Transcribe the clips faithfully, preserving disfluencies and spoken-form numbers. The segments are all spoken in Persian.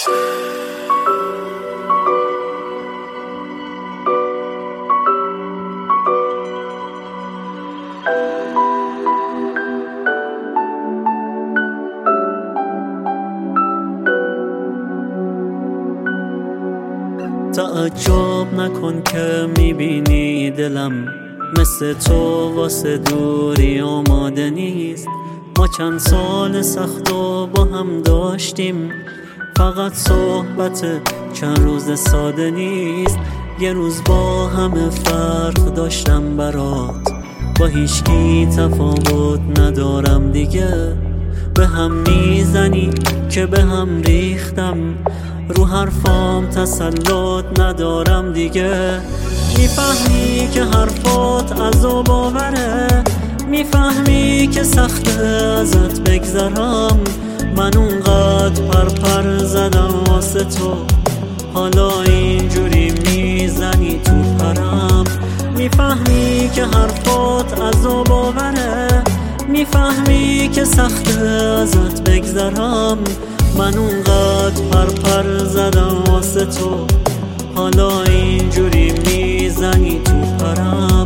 تعجب نکن که میبینی دلم مثل تو واسه دوری آماده نیست. ما چند سال سخت و با هم داشتیم، فقط صحبت چند روز ساده نیست. یه روز با همه فرق داشتم برات، با هیچکی تفاوت ندارم دیگه. به هم میزنی که به هم ریختم، رو حرفام تسلط ندارم دیگه. میفهمی که حرفات عذاب آوره، میفهمی که سخته ازت بگذرم. من اونقدر پر پر زدم واسه تو، حالا اینجوری میزنی تو پرم. میفهمی که حرفات عذاب آوره، میفهمی که سخته ازت بگذرم. من اونقدر پر پر زدم واسه تو، حالا اینجوری میزنی تو پرم.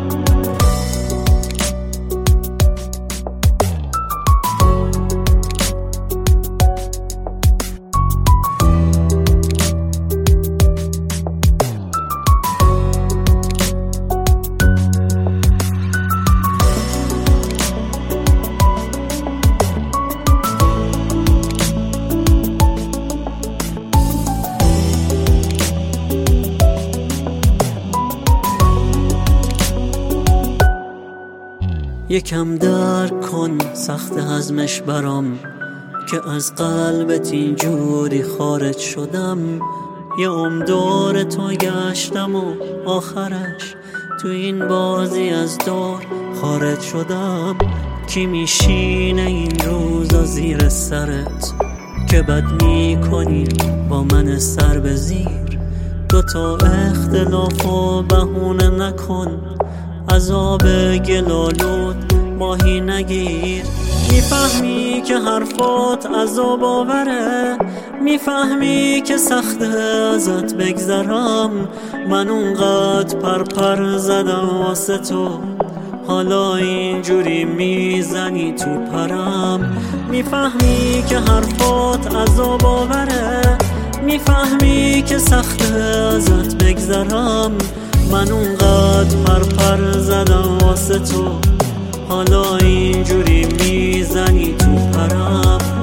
یکم درک کن سخت هضمش برام، که از قلبت اینجوری خارج شدم. یه عمر دور تو گشتم و آخرش تو این بازی از دور خارج شدم. کی میشینه این روزا زیر سرت که بد میکنی با من سر به زیر؟ دوتا اختلاف و بهونه نکن، عذاب گلالود ماهی نگیر. میفهمی که حرفات عذاب آوره، میفهمی که سخته ازت بگذرم. من اونقدر پر پر زدم واسه تو، حالا اینجوری میزنی تو پرم. میفهمی که حرفات عذاب آوره، میفهمی که سخته ازت بگذرم. من اونقدر پر پر زدم واسه تو، حالا اینجوری میزنی تو پرم.